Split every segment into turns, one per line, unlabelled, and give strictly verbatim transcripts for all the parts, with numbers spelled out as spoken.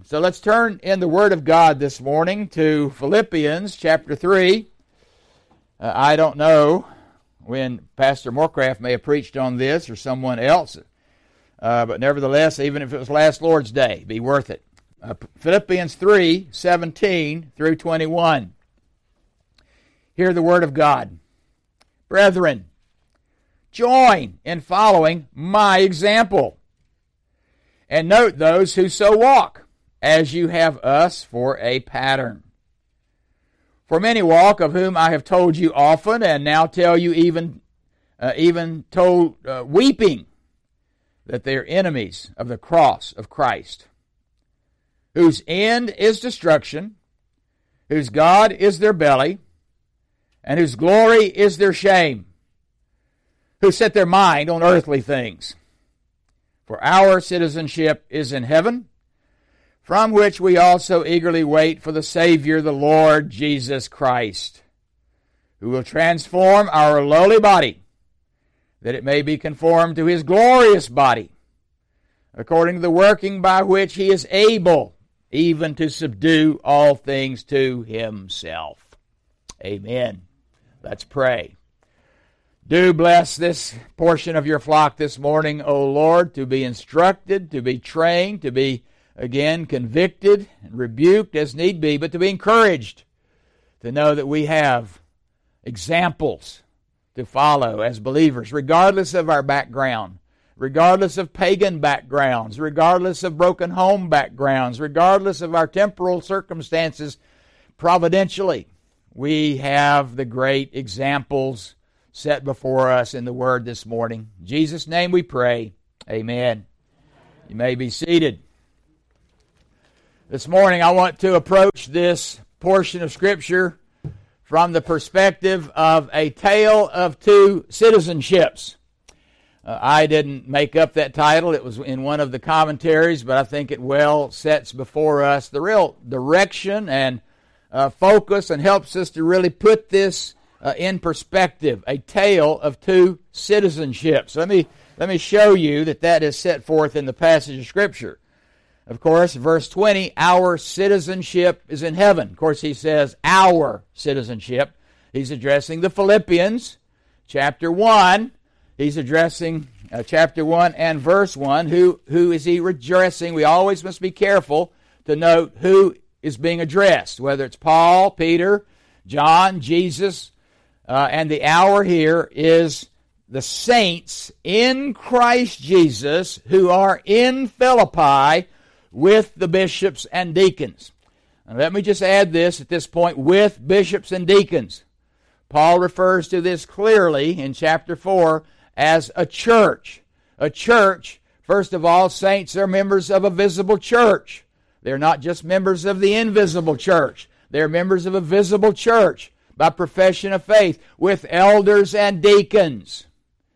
So let's turn in the Word of God this morning to Philippians chapter three. Uh, I don't know when Pastor Moorcraft may have preached on this or someone else, uh, but nevertheless, even if it was last Lord's Day, be worth it. Uh, Philippians three, seventeen through twenty-one. Hear the Word of God. Brethren, join in following my example, and note those who so walk, as you have us for a pattern. For many walk, of whom I have told you often, and now tell you even, uh, even told uh, weeping, that they are enemies of the cross of Christ, whose end is destruction, whose God is their belly, and whose glory is their shame, who set their mind on earthly things. For our citizenship is in heaven, from which we also eagerly wait for the Savior, the Lord Jesus Christ, who will transform our lowly body, that it may be conformed to His glorious body, according to the working by which He is able even to subdue all things to Himself. Amen. Let's pray. Do bless this portion of your flock this morning, O Lord, to be instructed, to be trained, to be, again, convicted and rebuked as need be, but to be encouraged, to know that we have examples to follow as believers, regardless of our background, regardless of pagan backgrounds, regardless of broken home backgrounds, regardless of our temporal circumstances, providentially, we have the great examples set before us in the Word this morning. In Jesus' name we pray. Amen. You may be seated. This morning I want to approach this portion of Scripture from the perspective of a tale of two citizenships. Uh, I didn't make up that title. It was in one of the commentaries, but I think it well sets before us the real direction and uh, focus and helps us to really put this Uh, in perspective, a tale of two citizenships. Let me let me show you that that is set forth in the passage of Scripture. Of course, verse twenty, our citizenship is in heaven. Of course, he says our citizenship. He's addressing the Philippians, chapter one. He's addressing uh, chapter one and verse one. Who, who is he addressing? We always must be careful to note who is being addressed, whether it's Paul, Peter, John, Jesus. Uh, and the hour here is the saints in Christ Jesus who are in Philippi with the bishops and deacons. And let me just add this at this point, with bishops and deacons. Paul refers to this clearly in chapter four as a church. A church, first of all, saints are members of a visible church. They're not just members of the invisible church. They're members of a visible church by profession of faith, with elders and deacons.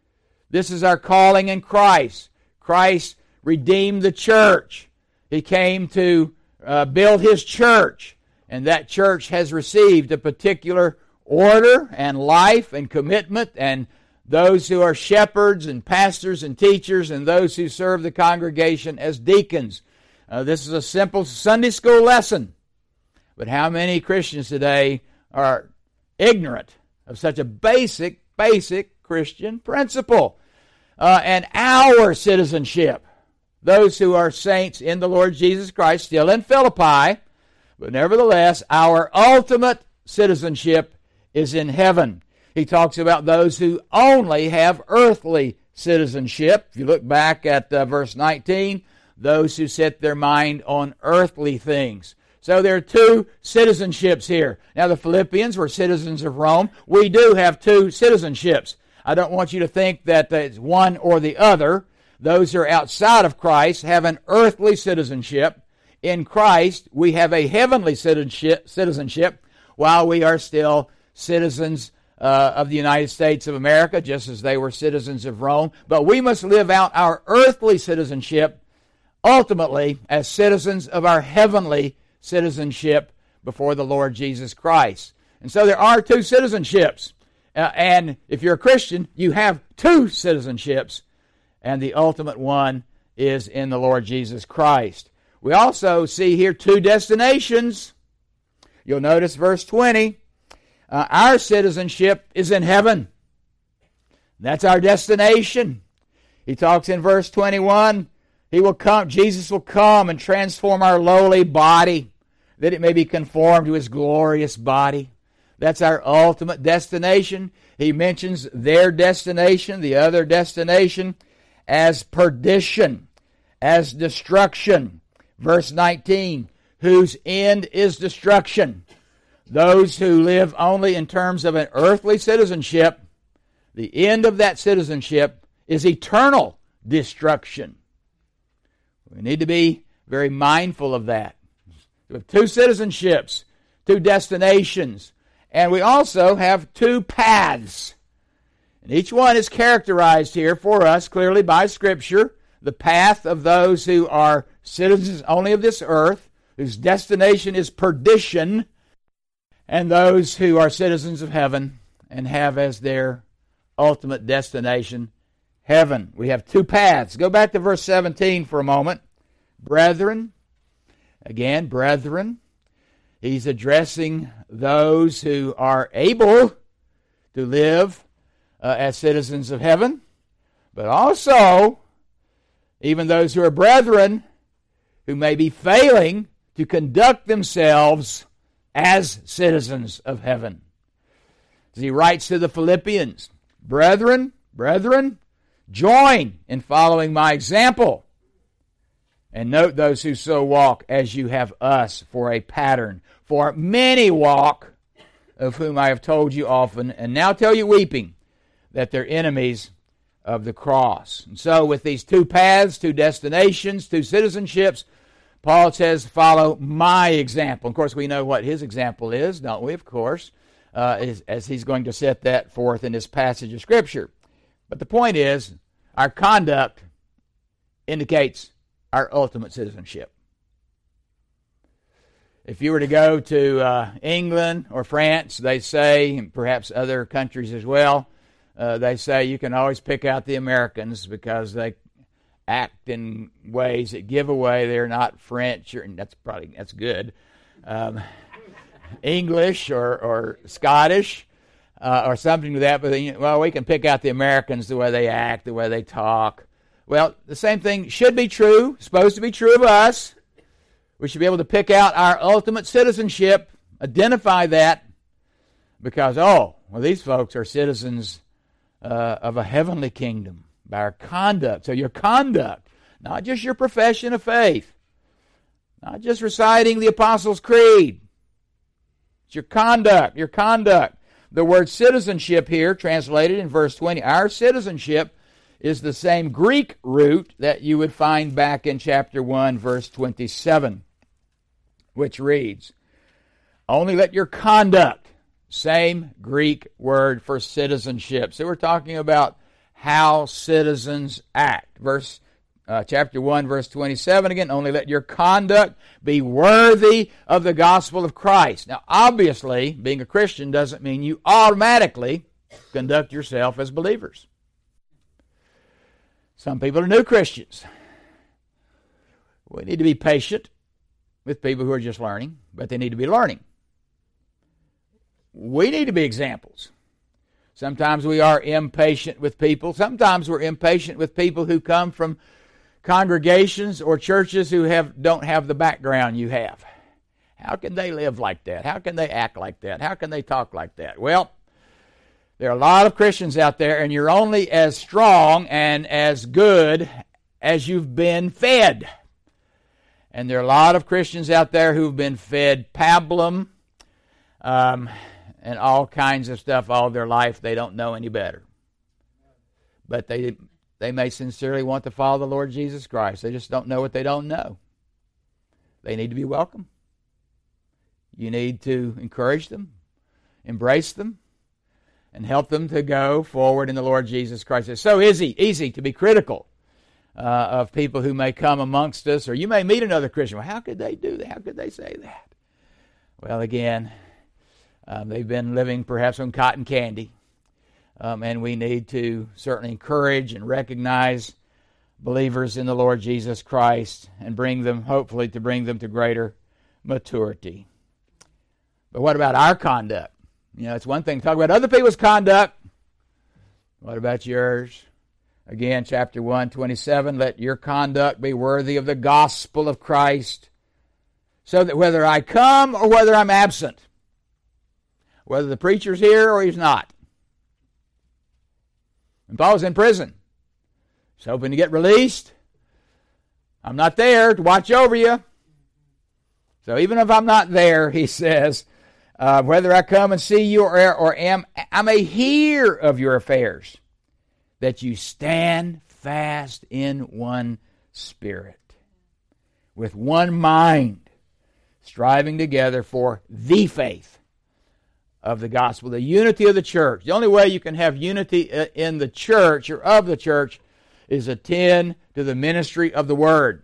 This is our calling in Christ. Christ redeemed the church. He came to uh, build His church, and that church has received a particular order and life and commitment, and those who are shepherds and pastors and teachers and those who serve the congregation as deacons. Uh, this is a simple Sunday school lesson, but how many Christians today are ignorant of such a basic, basic Christian principle? Uh, and our citizenship, those who are saints in the Lord Jesus Christ, still in Philippi, but nevertheless, our ultimate citizenship is in heaven. He talks about those who only have earthly citizenship. If you look back at uh, verse nineteen, those who set their mind on earthly things. So there are two citizenships here. Now the Philippians were citizens of Rome. We do have two citizenships. I don't want you to think that it's one or the other. Those who are outside of Christ have an earthly citizenship. In Christ, we have a heavenly citizenship while we are still citizens uh, of the United States of America, just as they were citizens of Rome. But we must live out our earthly citizenship ultimately as citizens of our heavenly citizenship before the Lord Jesus Christ. And so there are two citizenships. Uh, and if you're a Christian, you have two citizenships. And the ultimate one is in the Lord Jesus Christ. We also see here two destinations. You'll notice verse twenty. Uh, our citizenship is in heaven. That's our destination. He talks in verse twenty-one, He will come, Jesus will come and transform our lowly body, that it may be conformed to His glorious body. That's our ultimate destination. He mentions their destination, the other destination, as perdition, as destruction. Verse nineteen, whose end is destruction. Those who live only in terms of an earthly citizenship, the end of that citizenship is eternal destruction. We need to be very mindful of that. We have two citizenships, two destinations, and we also have two paths. And each one is characterized here for us clearly by Scripture. The path of those who are citizens only of this earth, whose destination is perdition, and those who are citizens of heaven and have as their ultimate destination heaven. We have two paths. Go back to verse seventeen for a moment. Brethren, again, brethren, he's addressing those who are able to live uh, as citizens of heaven, but also even those who are brethren who may be failing to conduct themselves as citizens of heaven. As he writes to the Philippians, Brethren, brethren, join in following my example, and note those who so walk as you have us for a pattern. For many walk, of whom I have told you often, and now tell you weeping, that they're enemies of the cross. And so with these two paths, two destinations, two citizenships, Paul says, follow my example. Of course, we know what his example is, don't we? Of course, uh, as, as he's going to set that forth in this passage of Scripture. But the point is, our conduct indicates our ultimate citizenship. If you were to go to uh, England or France, they say, and perhaps other countries as well, uh, they say you can always pick out the Americans because they act in ways that give away they're not French, or, and that's probably that's good, um, English or, or Scottish uh, or something like that. But you know, well, we can pick out the Americans, the way they act, the way they talk. Well, the same thing should be true, supposed to be true of us. We should be able to pick out our ultimate citizenship, identify that, because, oh, well, these folks are citizens uh, of a heavenly kingdom by our conduct. So your conduct, not just your profession of faith, not just reciting the Apostles' Creed. It's your conduct, your conduct. The word citizenship here, translated in verse twenty, our citizenship is the same Greek root that you would find back in chapter one, verse twenty-seven, which reads, only let your conduct, same Greek word for citizenship. So we're talking about how citizens act. Verse uh, chapter one, verse twenty-seven again, only let your conduct be worthy of the gospel of Christ. Now, obviously, being a Christian doesn't mean you automatically conduct yourself as believers. Some people are new Christians. We need to be patient with people who are just learning, but they need to be learning. We need to be examples. Sometimes we are impatient with people. Sometimes we're impatient with people who come from congregations or churches who have don't have the background you have. How can they live like that? How can they act like that? How can they talk like that? Well, there are a lot of Christians out there, and you're only as strong and as good as you've been fed. And there are a lot of Christians out there who've been fed pablum um, and all kinds of stuff all their life. They don't know any better. But they they may sincerely want to follow the Lord Jesus Christ. They just don't know what they don't know. They need to be welcome. You need to encourage them, embrace them, and help them to go forward in the Lord Jesus Christ. It's so easy, easy to be critical uh, of people who may come amongst us, or you may meet another Christian. Well, how could they do that? How could they say that? Well, again, um, they've been living perhaps on cotton candy, um, and we need to certainly encourage and recognize believers in the Lord Jesus Christ and bring them, hopefully, to bring them to greater maturity. But what about our conduct? You know, it's one thing to talk about other people's conduct. What about yours? Again, chapter one, twenty-seven, let your conduct be worthy of the gospel of Christ, so that whether I come or whether I'm absent, whether the preacher's here or he's not. And Paul's in prison. He's hoping to get released. I'm not there to watch over you. So even if I'm not there, he says, uh, whether I come and see you or, or am, I may hear of your affairs, that you stand fast in one spirit, with one mind, striving together for the faith of the gospel, the unity of the church. The only way you can have unity in the church or of the church is attend to the ministry of the Word.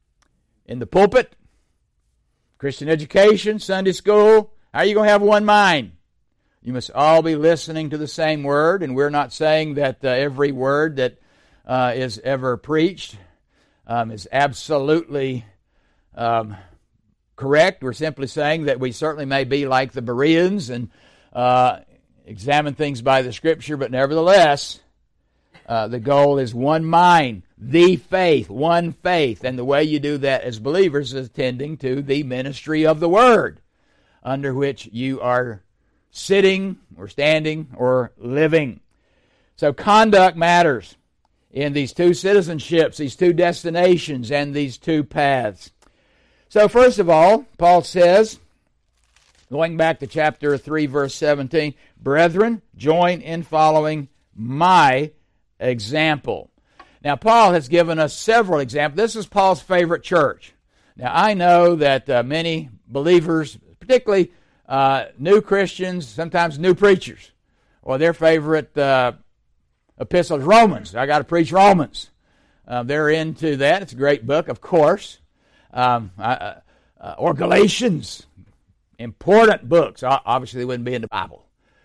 In the pulpit, Christian education, Sunday school, how are you going to have one mind? You must all be listening to the same word, and we're not saying that uh, every word that uh, is ever preached um, is absolutely um, correct. We're simply saying that we certainly may be like the Bereans and uh, examine things by the Scripture, but nevertheless, uh, the goal is one mind, the faith, one faith, and the way you do that as believers is attending to the ministry of the Word, under which you are sitting or standing or living. So conduct matters in these two citizenships, these two destinations, and these two paths. So first of all, Paul says, going back to chapter three, verse seventeen, brethren, join in following my example. Now, Paul has given us several examples. This is Paul's favorite church. Now, I know that uh, many believers, particularly uh, new Christians, sometimes new preachers, or their favorite uh, epistle is Romans. I got to preach Romans. Uh, they're into that. It's a great book, of course. Um, uh, uh, or Galatians, important books. Obviously, they wouldn't be in the Bible.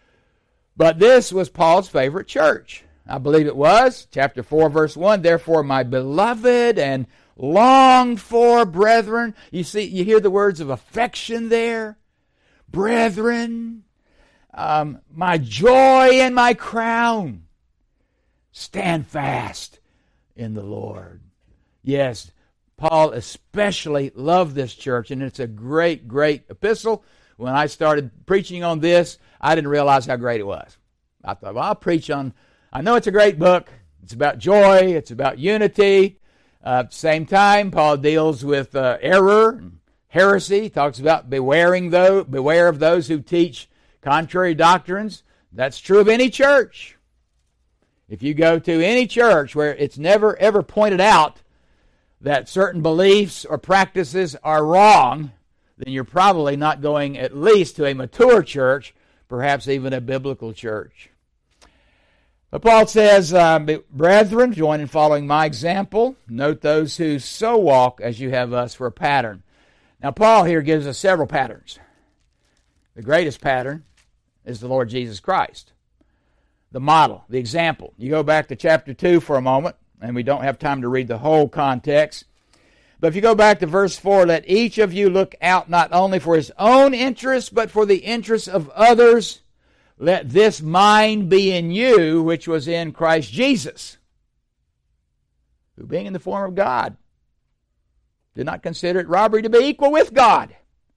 But this was Paul's favorite church. I believe it was. Chapter four, verse one, therefore, my beloved and longed for brethren. You see, you hear the words of affection there. Brethren, um, my joy and my crown. Stand fast in the Lord. Yes, Paul especially loved this church, and it's a great, great epistle. When I started preaching on this, I didn't realize how great it was. I thought, well, I'll preach on, I know it's a great book. It's about joy. It's about unity. Uh, at the same time, Paul deals with uh, error and heresy. He talks about bewaring those, beware of those who teach contrary doctrines. That's true of any church. If you go to any church where it's never ever pointed out that certain beliefs or practices are wrong, then you're probably not going at least to a mature church, perhaps even a biblical church. But Paul says, uh, brethren, join in following my example. Note those who so walk as you have us for a pattern. Now, Paul here gives us several patterns. The greatest pattern is the Lord Jesus Christ. The model, the example. You go back to chapter two for a moment, and we don't have time to read the whole context. But if you go back to verse four, let each of you look out not only for his own interests, but for the interests of others. Let this mind be in you, which was in Christ Jesus, who being in the form of God, did not consider it robbery to be equal with God.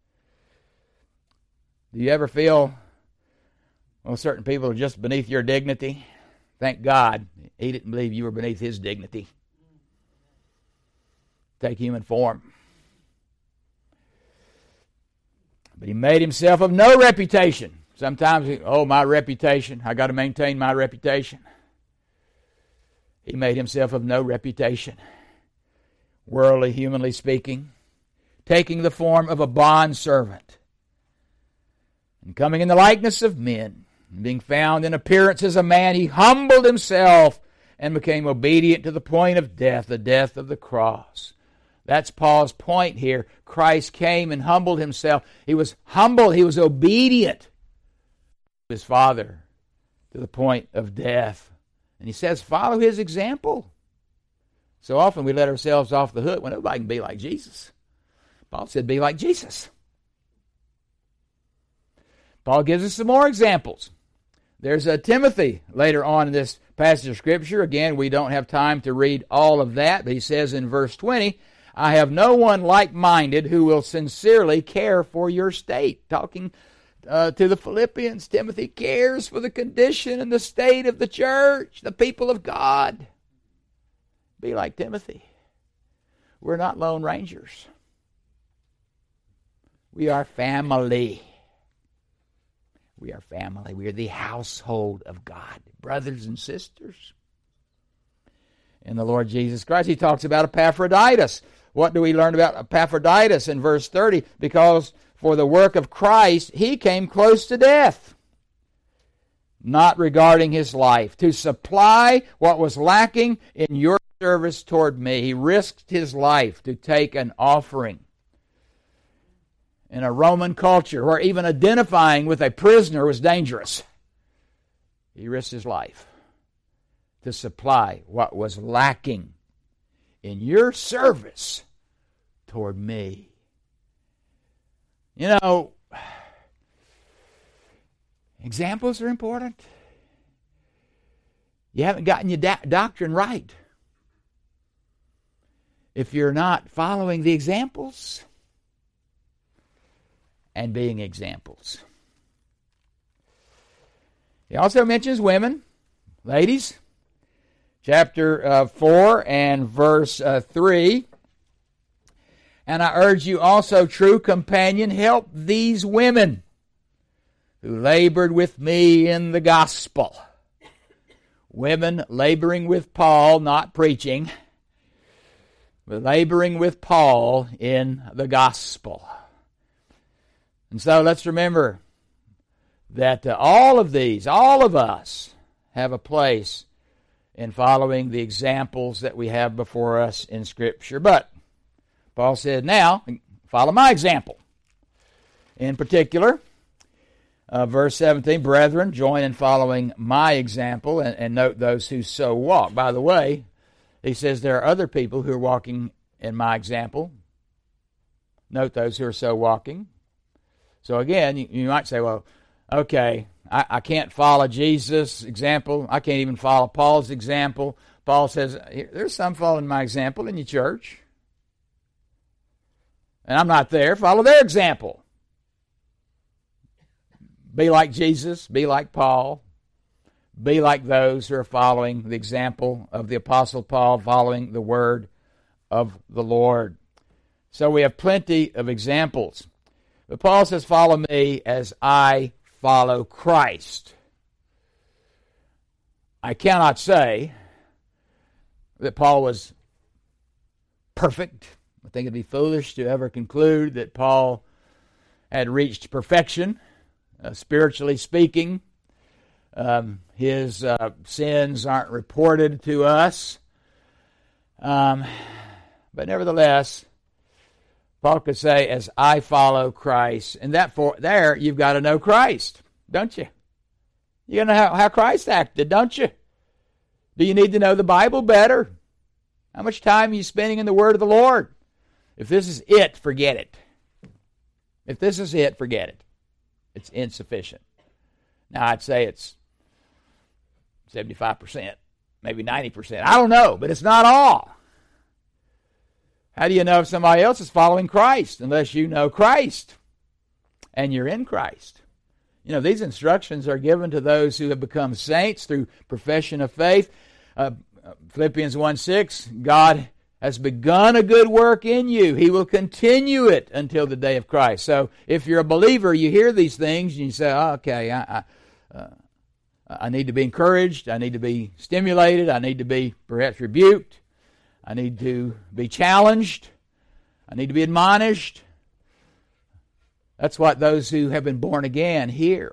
Do you ever feel, well, certain people are just beneath your dignity? Thank God he didn't believe you were beneath his dignity. Take human form. But he made himself of no reputation. Sometimes, he, oh, my reputation, I got to maintain my reputation. He made himself of no reputation, worldly, humanly speaking, taking the form of a bondservant, and coming in the likeness of men, and being found in appearance as a man, he humbled himself and became obedient to the point of death, the death of the cross. That's Paul's point here. Christ came and humbled himself. He was humble. He was obedient to his Father to the point of death. And he says, follow his example. So often we let ourselves off the hook when nobody can be like Jesus. Paul said, be like Jesus. Paul gives us some more examples. There's a Timothy later on in this passage of Scripture. Again, we don't have time to read all of that, but he says in verse twenty, I have no one like-minded who will sincerely care for your state. Talking uh, to the Philippians, Timothy cares for the condition and the state of the church, the people of God. Be like Timothy. We're not lone rangers. We are family. We are family. We are the household of God, brothers and sisters in the Lord Jesus Christ. He talks about Epaphroditus. What do we learn about Epaphroditus in verse thirty? Because for the work of Christ, he came close to death, not regarding his life, to supply what was lacking in your service toward me. He risked his life to take an offering. In a Roman culture where even identifying with a prisoner was dangerous, he risked his life to supply what was lacking in your service toward me. You know, examples are important. You haven't gotten your da- doctrine right if you're not following the examples and being examples. He also mentions women. Ladies, chapter uh, four and verse uh, three. And I urge you also, true companion, help these women who labored with me in the gospel. Women laboring with Paul, not preaching, but laboring with Paul in the gospel. And so let's remember that uh, all of these, all of us, have a place in following the examples that we have before us in Scripture. But Paul said, now, follow my example. In particular, uh, verse seventeen, brethren, join in following my example, and, and note those who so walk. By the way, he says there are other people who are walking in my example. Note those who are so walking. So again, you, you might say, well, okay, I, I can't follow Jesus' example. I can't even follow Paul's example. Paul says, there's some following my example in your church. And I'm not there. Follow their example. Be like Jesus. Be like Paul. Be like those who are following the example of the Apostle Paul, following the word of the Lord. So we have plenty of examples. But Paul says, follow me as I follow Christ. I cannot say that Paul was perfect. I think it'd be foolish to ever conclude that Paul had reached perfection, uh, spiritually speaking. Um, his uh, sins aren't reported to us. Um, but nevertheless, Paul could say, as I follow Christ. And that for there, you've got to know Christ, don't you? You got to know how, how Christ acted, don't you? Do you need to know the Bible better? How much time are you spending in the Word of the Lord? If this is it, forget it. If this is it, forget it. It's insufficient. Now, I'd say it's seventy-five percent, maybe ninety percent. I don't know, but it's not all. How do you know if somebody else is following Christ unless you know Christ and you're in Christ? You know, these instructions are given to those who have become saints through profession of faith. Uh, Philippians one six, God has begun a good work in you. He will continue it until the day of Christ. So if you're a believer, you hear these things and you say, oh, okay, I, I, uh, I need to be encouraged. I need to be stimulated. I need to be perhaps rebuked. I need to be challenged. I need to be admonished. That's what those who have been born again hear.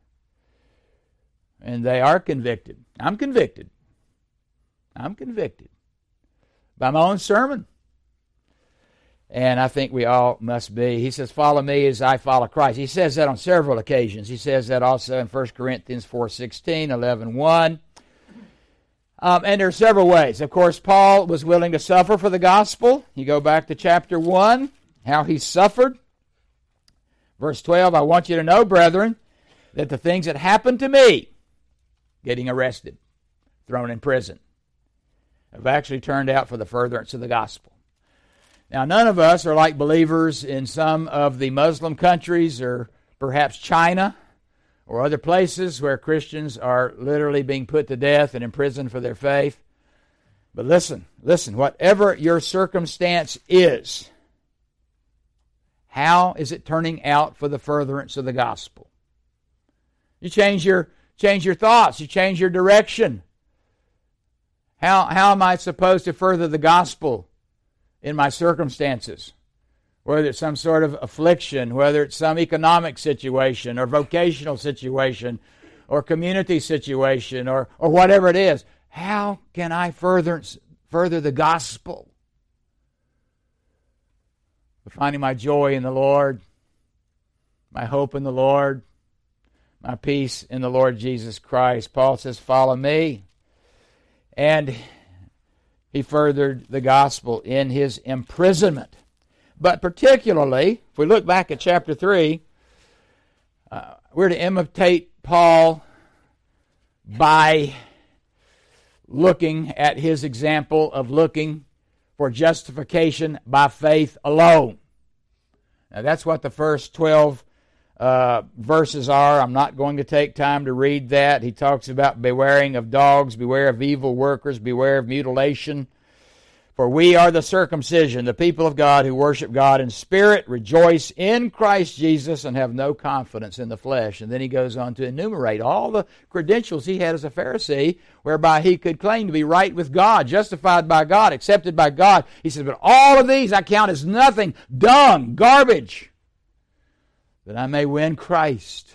And they are convicted. I'm convicted. I'm convicted by my own sermon. And I think we all must be. He says, follow me as I follow Christ. He says that on several occasions. He says that also in First Corinthians four sixteen, eleven one. Um, and there are several ways. Of course, Paul was willing to suffer for the gospel. You go back to chapter one, how he suffered. Verse twelve, I want you to know, brethren, that the things that happened to me, getting arrested, thrown in prison, have actually turned out for the furtherance of the gospel. Now, none of us are like believers in some of the Muslim countries or perhaps China or other places where Christians are literally being put to death and imprisoned for their faith. But listen, listen, whatever your circumstance is, how is it turning out for the furtherance of the gospel? You change your change your thoughts, you change your direction. How how am I supposed to further the gospel in my circumstances? Whether it's some sort of affliction, whether it's some economic situation or vocational situation or community situation or, or whatever it is. How can I further, further the gospel? Finding my joy in the Lord, my hope in the Lord, my peace in the Lord Jesus Christ. Paul says, follow me. And he furthered the gospel in his imprisonment. But particularly, if we look back at chapter three, uh, we're to imitate Paul by looking at his example of looking for justification by faith alone. Now that's what the first twelve uh, verses are. I'm not going to take time to read that. He talks about bewaring of dogs, beware of evil workers, beware of mutilation. For we are the circumcision, the people of God who worship God in spirit, rejoice in Christ Jesus, and have no confidence in the flesh. And then he goes on to enumerate all the credentials he had as a Pharisee, whereby he could claim to be right with God, justified by God, accepted by God. He says, but all of these I count as nothing, dung, garbage, that I may win Christ.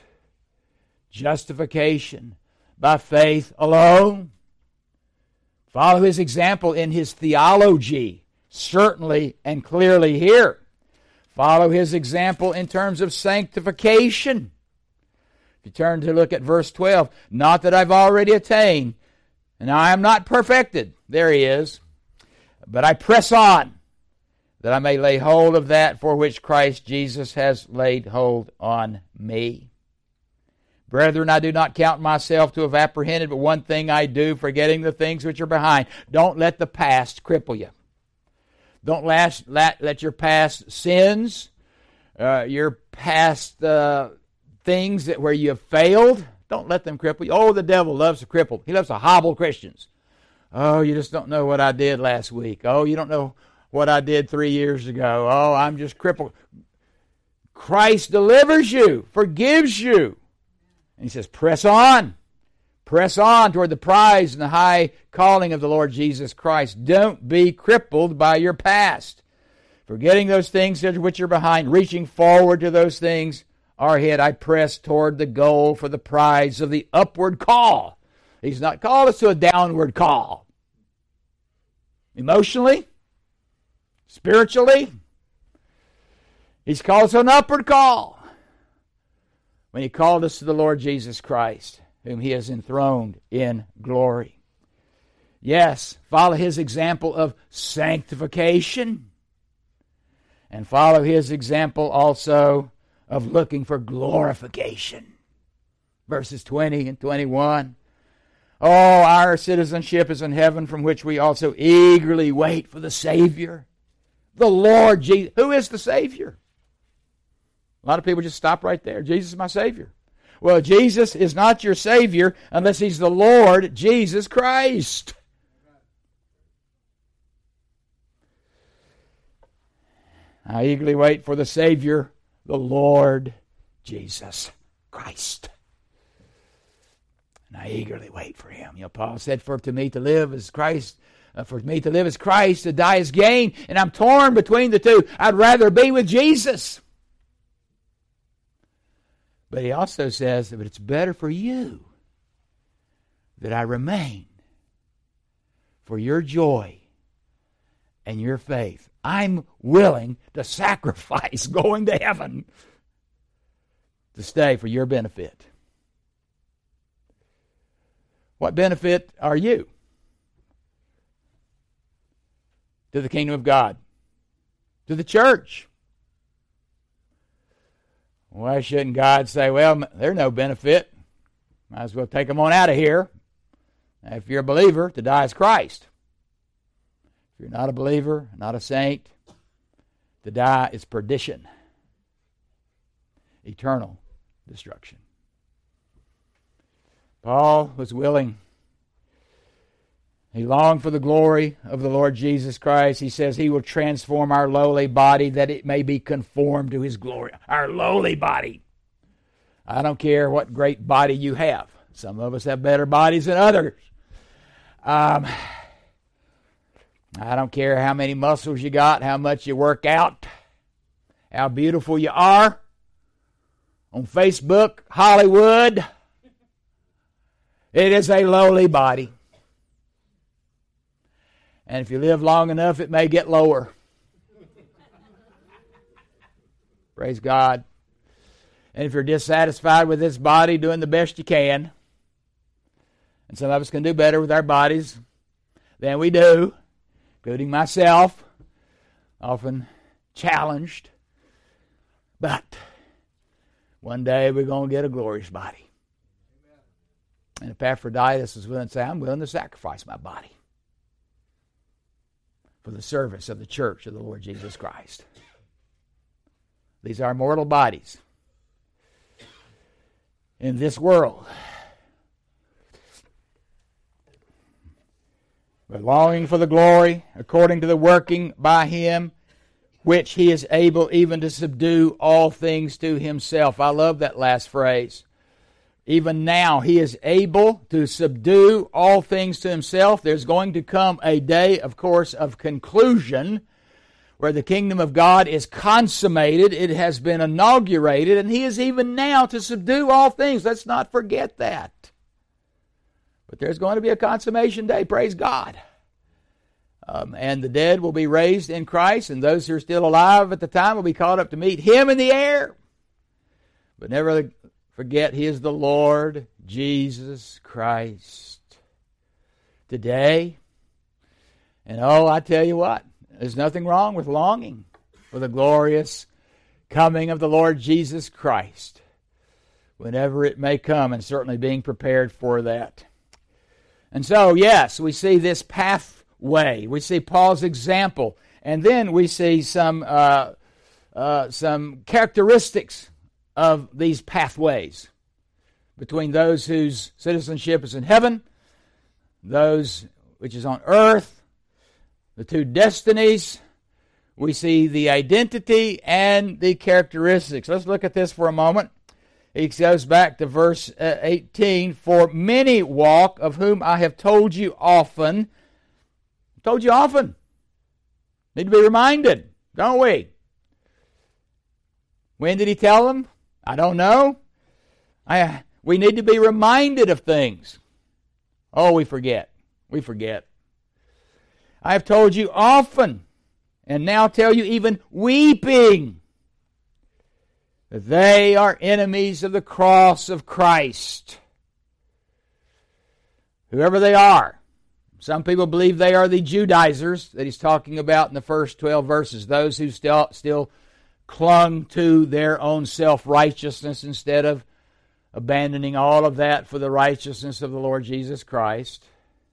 Justification by faith alone. Follow his example in his theology, certainly and clearly here. Follow his example in terms of sanctification. If you turn to look at verse twelve, not that I've already attained, and I am not perfected. There he is. But I press on, that I may lay hold of that for which Christ Jesus has laid hold on me. Brethren, I do not count myself to have apprehended, but one thing I do, forgetting the things which are behind. Don't let the past cripple you. Don't let, let, let your past sins, uh, your past uh, things that where you have failed, don't let them cripple you. Oh, the devil loves to cripple. He loves to hobble Christians. Oh, you just don't know what I did last week. Oh, you don't know what I did three years ago. Oh, I'm just crippled. Christ delivers you, forgives you. And he says, press on. Press on toward the prize and the high calling of the Lord Jesus Christ. Don't be crippled by your past. Forgetting those things which are behind, reaching forward to those things are ahead. I press toward the goal for the prize of the upward call. He's not called us to a downward call. Emotionally, spiritually, he's called us to an upward call. When he called us to the Lord Jesus Christ, whom he has enthroned in glory. Yes, follow his example of sanctification. And follow his example also of looking for glorification. Verses twenty and twenty-one. Oh, our citizenship is in heaven, from which we also eagerly wait for the Savior, the Lord Jesus. Who is the Savior? A lot of people just stop right there. Jesus is my Savior. Well, Jesus is not your Savior unless he's the Lord Jesus Christ. I eagerly wait for the Savior, the Lord Jesus Christ. And I eagerly wait for him. You know, Paul said, for to me to live is Christ. Uh, for me to live is Christ, to die is gain. And I'm torn between the two. I'd rather be with Jesus. But he also says that it's better for you that I remain for your joy and your faith. I'm willing to sacrifice going to heaven to stay for your benefit. What benefit are you? to the kingdom of God, to the church. Why shouldn't God say, well, there's no benefit. Might as well take them on out of here. If you're a believer, to die is Christ. If you're not a believer, not a saint, to die is perdition. Eternal destruction. Paul was willing. He longed for the glory of the Lord Jesus Christ. He says he will transform our lowly body that it may be conformed to his glory. Our lowly body. I don't care what great body you have. Some of us have better bodies than others. Um, I don't care how many muscles you got, how much you work out, how beautiful you are. On Facebook, Hollywood, it is a lowly body. And if you live long enough, it may get lower. Praise God. And if you're dissatisfied with this body, doing the best you can, and some of us can do better with our bodies than we do, including myself, often challenged. But one day we're going to get a glorious body. And Epaphroditus is willing to say, I'm willing to sacrifice my body for the service of the church of the Lord Jesus Christ. These are mortal bodies in this world. But longing for the glory, according to the working by Him, which He is able even to subdue all things to Himself. I love that last phrase. Even now, He is able to subdue all things to Himself. There's going to come a day, of course, of conclusion, where the kingdom of God is consummated. It has been inaugurated, and He is even now to subdue all things. Let's not forget that. But there's going to be a consummation day, praise God. Um, and the dead will be raised in Christ, and those who are still alive at the time will be caught up to meet Him in the air. But never forget, He is the Lord Jesus Christ. Today, and oh, I tell you what, there's nothing wrong with longing for the glorious coming of the Lord Jesus Christ, whenever it may come, and certainly being prepared for that. And so, yes, we see this pathway. We see Paul's example. And then we see some uh, uh, some characteristics of these pathways between those whose citizenship is in heaven, those which is on earth, the two destinies. We see the identity and the characteristics. Let's look at this for a moment. He goes back to verse eighteen. For many walk, of whom I have told you often. Told you often. Need to be reminded, don't we? When did he tell them? I don't know. I, we need to be reminded of things. Oh, we forget. We forget. I have told you often, and now tell you even weeping, that they are enemies of the cross of Christ. Whoever they are. Some people believe they are the Judaizers that he's talking about in the first twelve verses. Those who still, still clung to their own self-righteousness instead of abandoning all of that for the righteousness of the Lord Jesus Christ.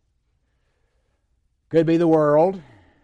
Could be the world.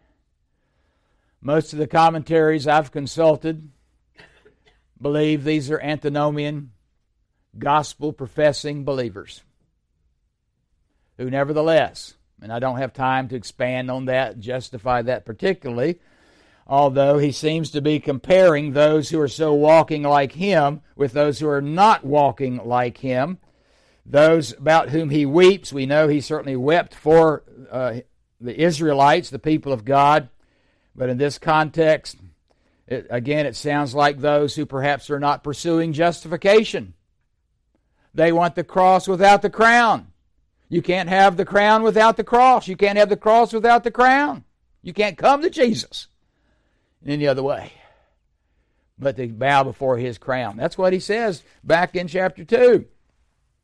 Most of the commentaries I've consulted believe these are antinomian, gospel-professing believers who nevertheless, and I don't have time to expand on that, justify that particularly, although he seems to be comparing those who are so walking like him with those who are not walking like him. Those about whom he weeps, we know he certainly wept for uh, the Israelites, the people of God, but in this context, It, again, it sounds like those who perhaps are not pursuing justification. They want the cross without the crown. You can't have the crown without the cross. You can't have the cross without the crown. You can't come to Jesus in any other way but to bow before His crown. That's what he says back in chapter two.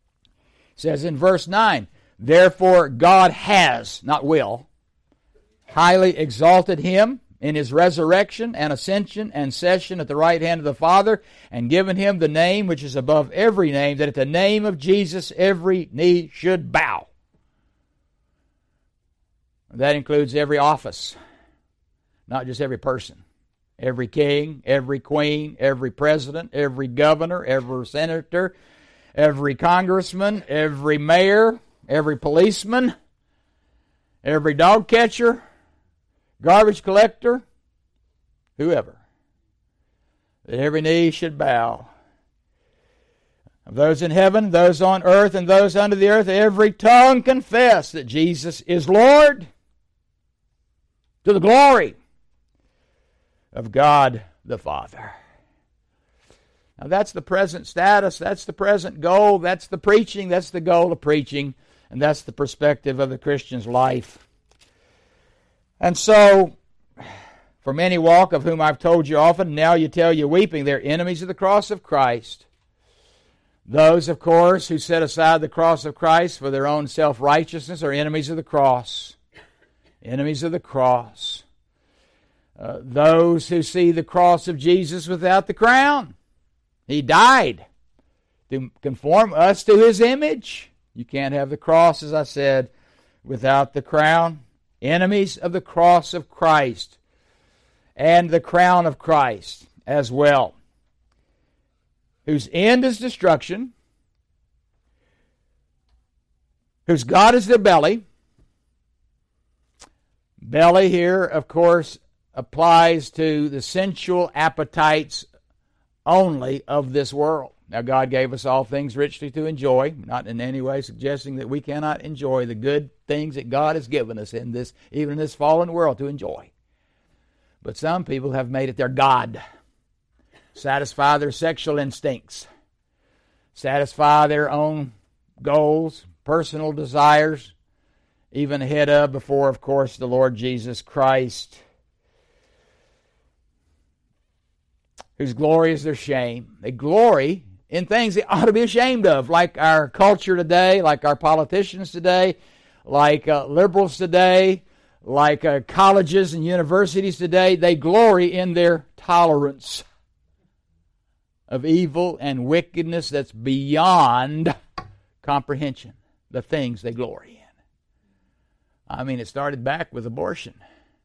He says in verse nine, therefore God has, not will, highly exalted him in his resurrection and ascension and session at the right hand of the Father, and given him the name which is above every name, that at the name of Jesus every knee should bow. That includes every office, not just every person. Every king, every queen, every president, every governor, every senator, every congressman, every mayor, every policeman, every dog catcher, garbage collector, whoever. That every knee should bow. Of those in heaven, those on earth, and those under the earth, every tongue confess that Jesus is Lord, to the glory of God the Father. Now that's the present status, that's the present goal, that's the preaching, that's the goal of preaching, and that's the perspective of the Christian's life. And so, for many walk, of whom I've told you often, now you tell you weeping, they're enemies of the cross of Christ. Those, of course, who set aside the cross of Christ for their own self-righteousness are enemies of the cross. Enemies of the cross. Uh, those who see the cross of Jesus without the crown. He died to conform us to His image. You can't have the cross, as I said, without the crown. Enemies of the cross of Christ and the crown of Christ as well, whose end is destruction, whose God is their belly. Belly here, of course, applies to the sensual appetites only of this world. Now, God gave us all things richly to enjoy, not in any way suggesting that we cannot enjoy the good things that God has given us in this, even in this fallen world, to enjoy. But some people have made it their God. Satisfy their sexual instincts. Satisfy their own goals, personal desires, even ahead of, before, of course, the Lord Jesus Christ, whose glory is their shame. They glory in things they ought to be ashamed of, like our culture today, like our politicians today, like uh, liberals today, like uh, colleges and universities today. They glory in their tolerance of evil and wickedness that's beyond comprehension, the things they glory in. I mean, it started back with abortion.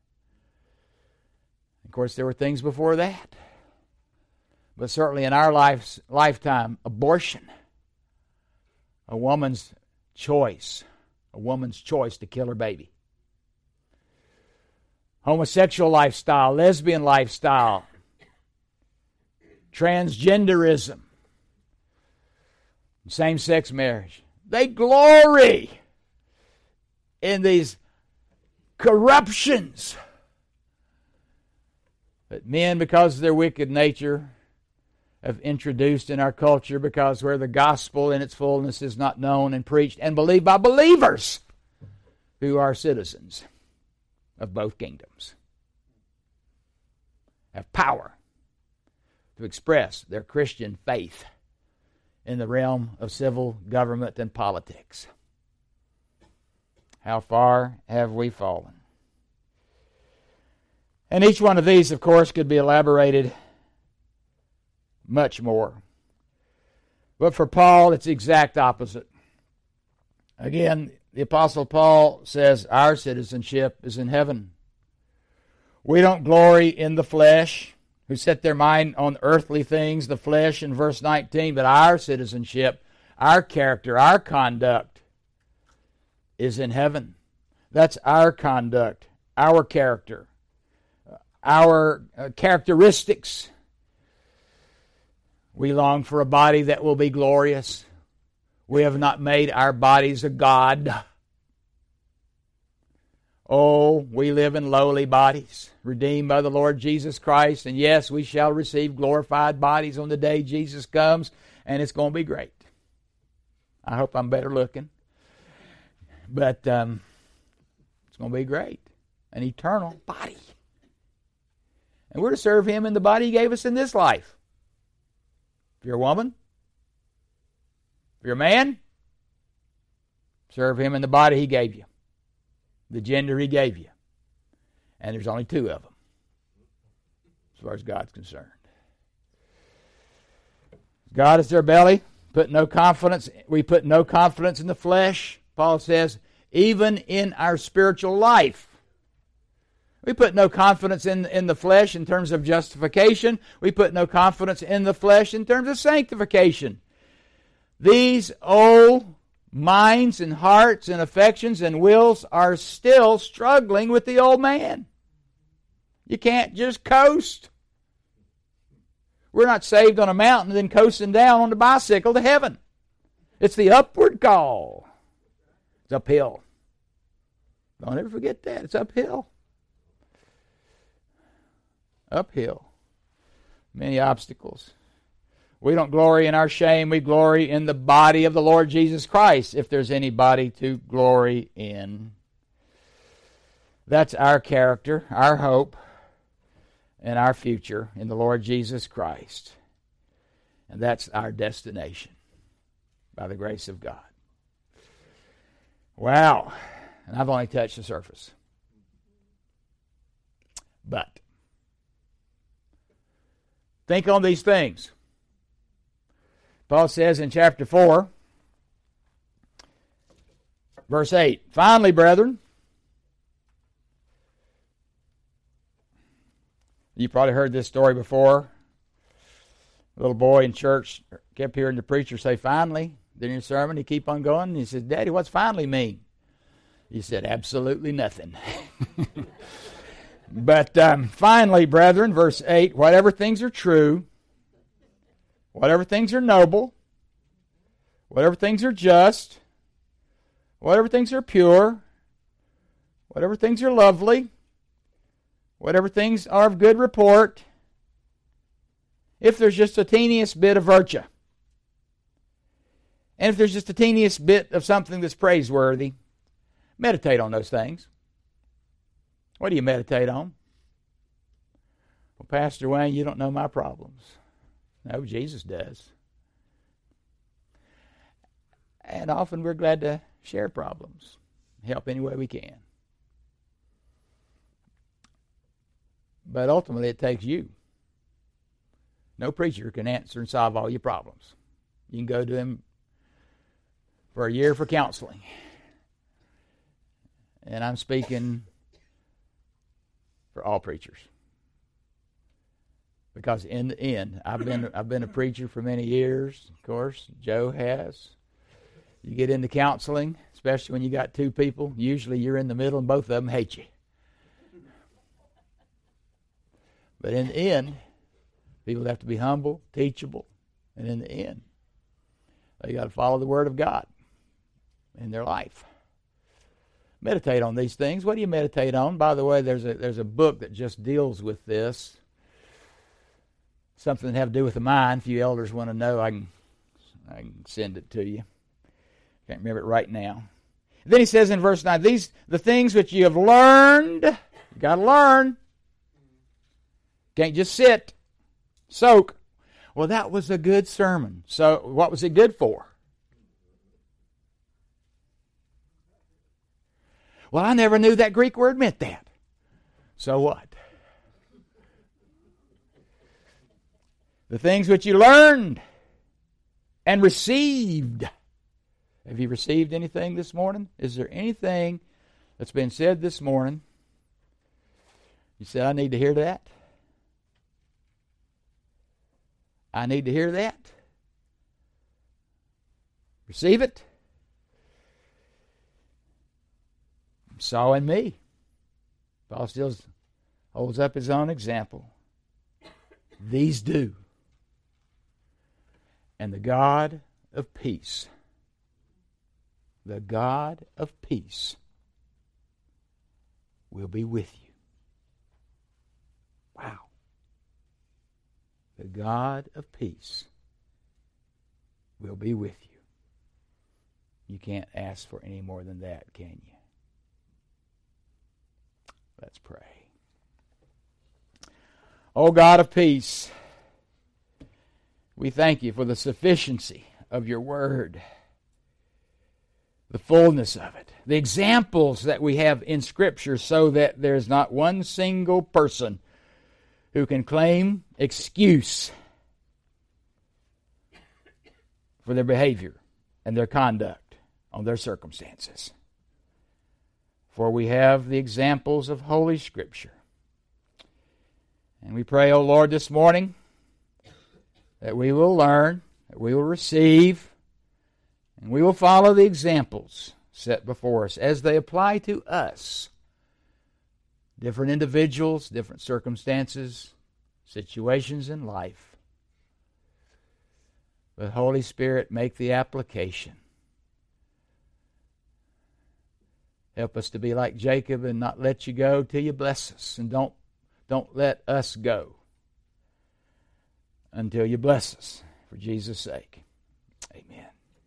Of course, there were things before that. But certainly in our life's, lifetime, abortion, a woman's choice, a woman's choice to kill her baby. Homosexual lifestyle, lesbian lifestyle, transgenderism, same-sex marriage. They glory in these corruptions. But men, because of their wicked nature, have introduced in our culture, because where the gospel in its fullness is not known and preached and believed by believers who are citizens of both kingdoms, have power to express their Christian faith in the realm of civil government and politics. How far have we fallen? And each one of these, of course, could be elaborated much more. But for Paul, it's the exact opposite. Again, the Apostle Paul says our citizenship is in heaven. We don't glory in the flesh, who set their mind on earthly things, the flesh in verse nineteen, but our citizenship, our character, our conduct is in heaven. That's our conduct, our character, our uh, characteristics. We long for a body that will be glorious. We have not made our bodies a god. Oh, we live in lowly bodies, redeemed by the Lord Jesus Christ. And yes, we shall receive glorified bodies on the day Jesus comes, and it's going to be great. I hope I'm better looking. But um, it's going to be great. An eternal body. And we're to serve Him in the body He gave us in this life. If you're a woman, if you're a man, serve Him in the body He gave you, the gender He gave you. And there's only two of them, as far as God's concerned. God is their belly. Put no confidence. We put no confidence in the flesh. Paul says, even in our spiritual life. We put no confidence in, in the flesh in terms of justification. We put no confidence in the flesh in terms of sanctification. These old minds and hearts and affections and wills are still struggling with the old man. You can't just coast. We're not saved on a mountain and then coasting down on the bicycle to heaven. It's the upward call. It's uphill. Don't ever forget that. It's uphill. Uphill. Many obstacles. We don't glory in our shame. We glory in the body of the Lord Jesus Christ, if there's anybody to glory in. That's our character, our hope, and our future in the Lord Jesus Christ. And that's our destination by the grace of God. Wow. And I've only touched the surface. But think on these things. Paul says in chapter four, verse eight, finally, brethren, you probably heard this story before. A little boy in church kept hearing the preacher say, finally, during his sermon. He keep on going. And he says, Daddy, what's finally mean? He said, absolutely nothing. But um, finally, brethren, verse eight, whatever things are true, whatever things are noble, whatever things are just, whatever things are pure, whatever things are lovely, whatever things are of good report, if there's just a teeniest bit of virtue, and if there's just a teeniest bit of something that's praiseworthy, meditate on those things. What do you meditate on? Well, Pastor Wayne, you don't know my problems. No, Jesus does. And often we're glad to share problems, help any way we can. But ultimately it takes you. No preacher can answer and solve all your problems. You can go to him for a year for counseling. And I'm speaking for all preachers. Because in the end, I've been I've been a preacher for many years, of course. Joe has. You get into counseling, especially when you got two people, usually you're in the middle and both of them hate you. But in the end, people have to be humble, teachable, and in the end, they got to follow the Word of God in their life. Meditate on these things. What do you meditate on? By the way, there's a there's a book that just deals with this. Something that have to do with the mind. If you elders want to know, I can I can send it to you. Can't remember it right now. Then he says in verse nine, these the things which you have learned. You got to learn. Can't just sit, soak. Well, that was a good sermon. So, what was it good for? Well, I never knew that Greek word meant that. So what? The things which you learned and received. Have you received anything this morning? Is there anything that's been said this morning? You said, I need to hear that. I need to hear that. Receive it. Saw in me. Paul still holds up his own example. These do. And the God of peace, the God of peace will be with you. Wow. The God of peace will be with you. You can't ask for any more than that, can you? Let's pray. O God of peace, we thank you for the sufficiency of your word. the fullness of it, the examples that we have in Scripture, so that there's not one single person who can claim excuse for their behavior and their conduct on their circumstances. For we have the examples of Holy Scripture. And we pray, O Lord, this morning that we will learn, that we will receive, and we will follow the examples set before us as they apply to us. Different individuals, different circumstances, situations in life. But Holy Spirit, make the application. Help us to be like Jacob and not let you go till you bless us. And don't, don't let us go until you bless us. For Jesus' sake. Amen.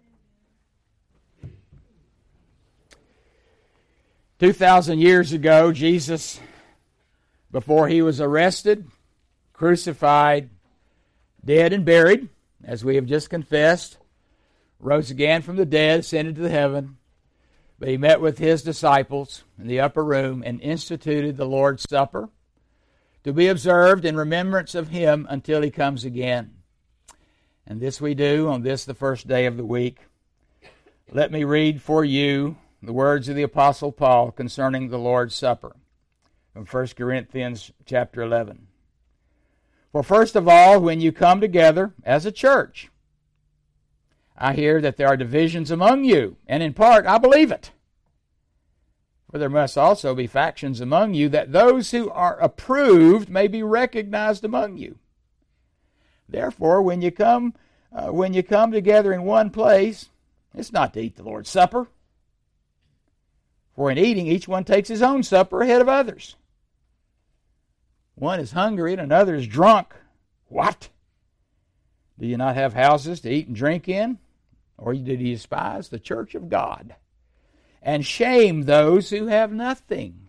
Two thousand years ago, Jesus, before he was arrested, crucified, dead and buried, as we have just confessed, rose again from the dead, ascended to heaven. But he met with his disciples in the upper room and instituted the Lord's Supper to be observed in remembrance of him until he comes again. And this we do on this, the first day of the week. Let me read for you the words of the Apostle Paul concerning the Lord's Supper from First Corinthians chapter eleven. For first of all, when you come together as a church, I hear that there are divisions among you, and in part I believe it. For there must also be factions among you, that those who are approved may be recognized among you. Therefore, when you come, uh, when you come together in one place, it's not to eat the Lord's Supper. For in eating, each one takes his own supper ahead of others. One is hungry and another is drunk. What? Do you not have houses to eat and drink in? Or do you despise the church of God and shame those who have nothing?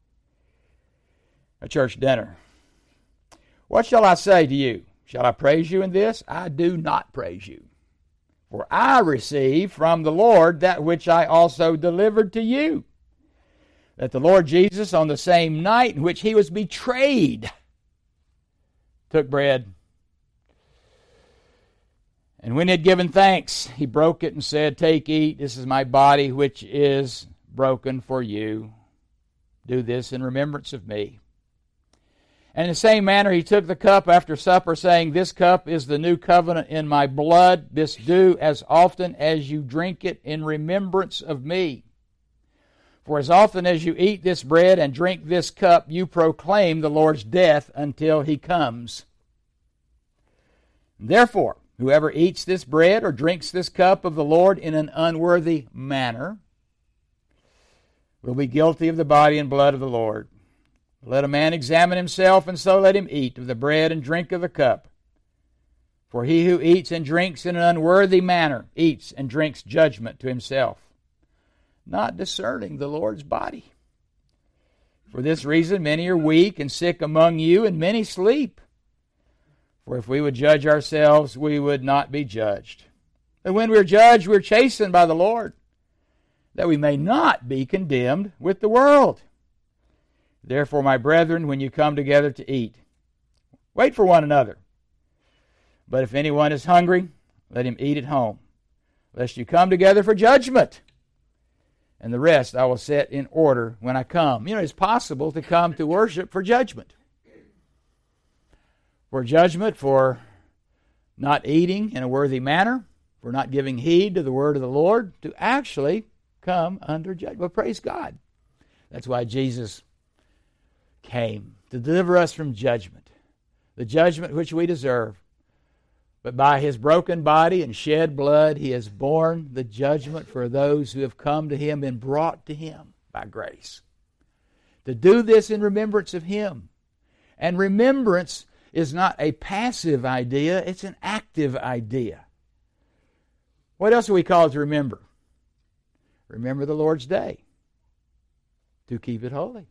A church dinner. What shall I say to you? Shall I praise you in this? I do not praise you. For I received from the Lord that which I also delivered to you, that the Lord Jesus, on the same night in which he was betrayed, took bread. And when he had given thanks, he broke it and said, Take, eat, this is my body which is broken for you. Do this in remembrance of me. And in the same manner he took the cup after supper, saying, This cup is the new covenant in my blood. This do as often as you drink it in remembrance of me. For as often as you eat this bread and drink this cup, you proclaim the Lord's death until he comes. Therefore, whoever eats this bread or drinks this cup of the Lord in an unworthy manner will be guilty of the body and blood of the Lord. Let a man examine himself, and so let him eat of the bread and drink of the cup. For he who eats and drinks in an unworthy manner eats and drinks judgment to himself, not discerning the Lord's body. For this reason many are weak and sick among you, and many sleep. For if we would judge ourselves, we would not be judged. But when we are judged, we are chastened by the Lord, that we may not be condemned with the world. Therefore, my brethren, when you come together to eat, wait for one another. But if anyone is hungry, let him eat at home, lest you come together for judgment. And the rest I will set in order when I come. You know, it's possible to come to worship for judgment. For judgment for not eating in a worthy manner, for not giving heed to the word of the Lord, to actually come under judgment. But praise God. That's why Jesus came, to deliver us from judgment, the judgment which we deserve. But by his broken body and shed blood, he has borne the judgment for those who have come to him and brought to him by grace. To do this in remembrance of him. And remembrance is not a passive idea, it's an active idea. What else are we called to remember? Remember the Lord's day, to keep it holy.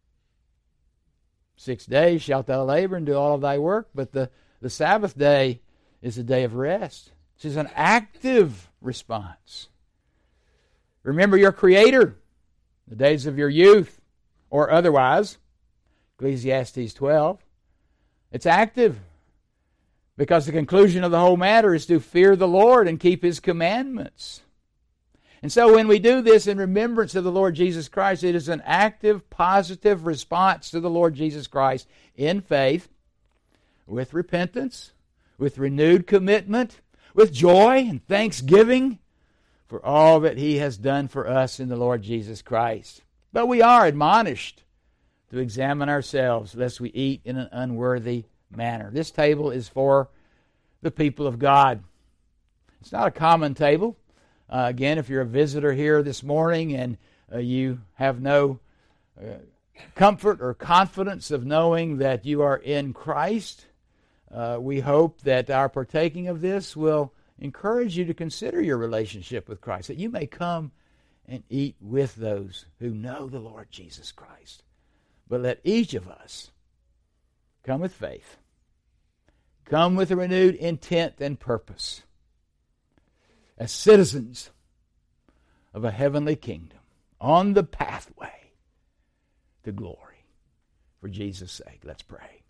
Six days shalt thou labor and do all of thy work, but the, the Sabbath day is a day of rest. This is an active response. Remember your Creator, the days of your youth, or otherwise. Ecclesiastes twelve. It's active, because the conclusion of the whole matter is to fear the Lord and keep His commandments. And so when we do this in remembrance of the Lord Jesus Christ, it is an active, positive response to the Lord Jesus Christ in faith, with repentance, with renewed commitment, with joy and thanksgiving for all that He has done for us in the Lord Jesus Christ. But we are admonished to examine ourselves, lest we eat in an unworthy manner. This table is for the people of God. It's not a common table. Uh, again, if you're a visitor here this morning and uh, you have no uh, comfort or confidence of knowing that you are in Christ, uh, we hope that our partaking of this will encourage you to consider your relationship with Christ, that you may come and eat with those who know the Lord Jesus Christ. But let each of us come with faith, come with a renewed intent and purpose, as citizens of a heavenly kingdom, on the pathway to glory. For Jesus' sake, let's pray.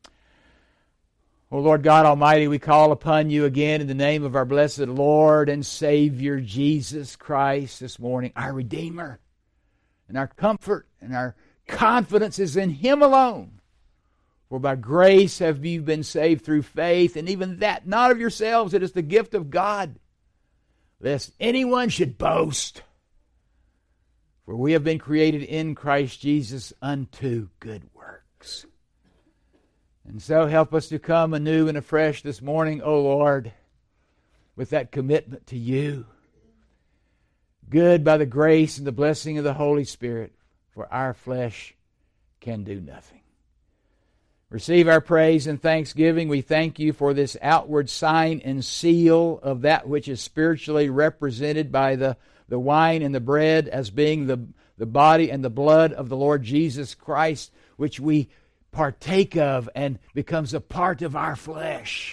O Lord God Almighty, we call upon You again in the name of our blessed Lord and Savior Jesus Christ this morning, our Redeemer, and our comfort and our confidence is in Him alone. For by grace have you been saved through faith, and even that not of yourselves, it is the gift of God, lest anyone should boast. For we have been created in Christ Jesus unto good works. And so help us to come anew and afresh this morning, O Lord, with that commitment to You. Good by the grace and the blessing of the Holy Spirit, for our flesh can do nothing. Receive our praise and thanksgiving. We thank You for this outward sign and seal of that which is spiritually represented by the, the wine and the bread as being the, the body and the blood of the Lord Jesus Christ, which we partake of and becomes a part of our flesh.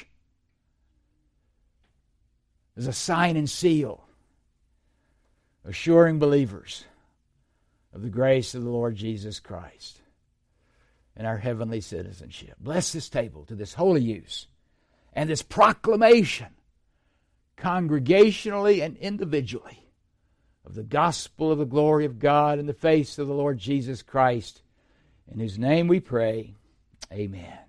As a sign and seal, assuring believers of the grace of the Lord Jesus Christ and our heavenly citizenship. Bless this table to this holy use and this proclamation, congregationally and individually, of the gospel of the glory of God in the face of the Lord Jesus Christ, in whose name we pray. Amen.